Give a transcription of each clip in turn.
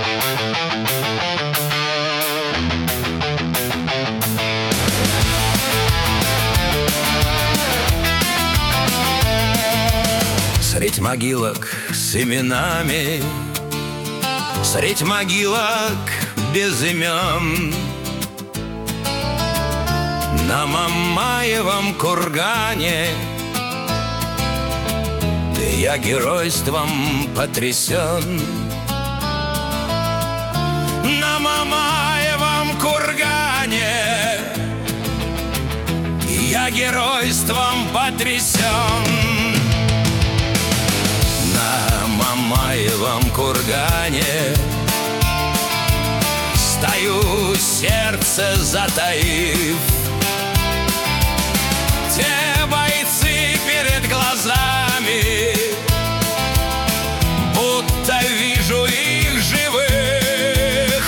Средь могилок с именами, средь могилок без имен, на Мамаевом кургане я геройством потрясен. На Мамаевом кургане я геройством потрясен. На Мамаевом кургане стою, сердце затаив. Те бойцы перед глазами, будто вижу их живых.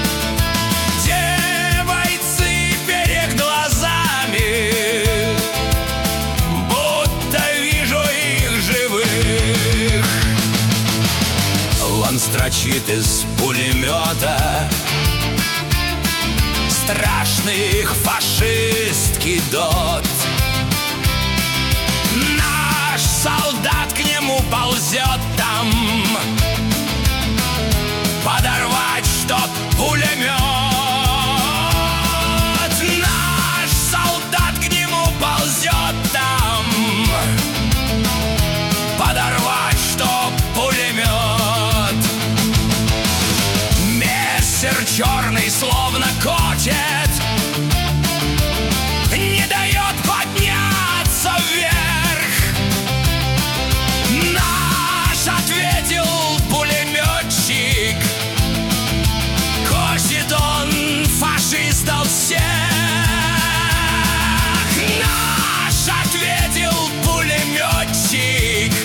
Те бойцы перед глазами, будто вижу их живых. Он строчит из пулемета страшных фашистский дот. Наш солдат к нему ползет там, подорвать чтоб пулемет. Наш солдат к нему ползет там, подорвать чтоб пулемет. Мессер черный словно котет, не дает подняться вверх. Наш ответил пулеметчик, косит он фашистов всех. Наш ответил пулеметчик,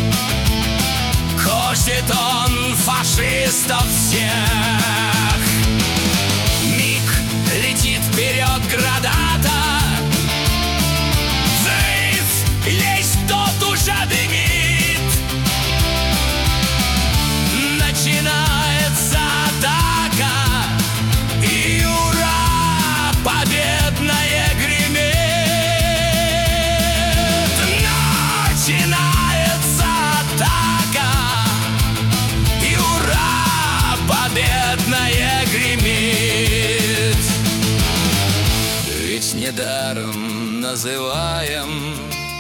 косит он фашистов всех. Миг летит вперед градата, взрыв есть тот уже дымит. Начинается атака, и ура, победное гремит. Начинается атака, и ура, победное гремит. Ведь недаром называем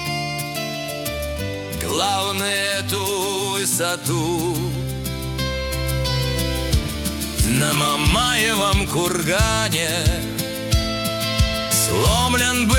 главное эту высоту. На Мамаевом кургане сломлен был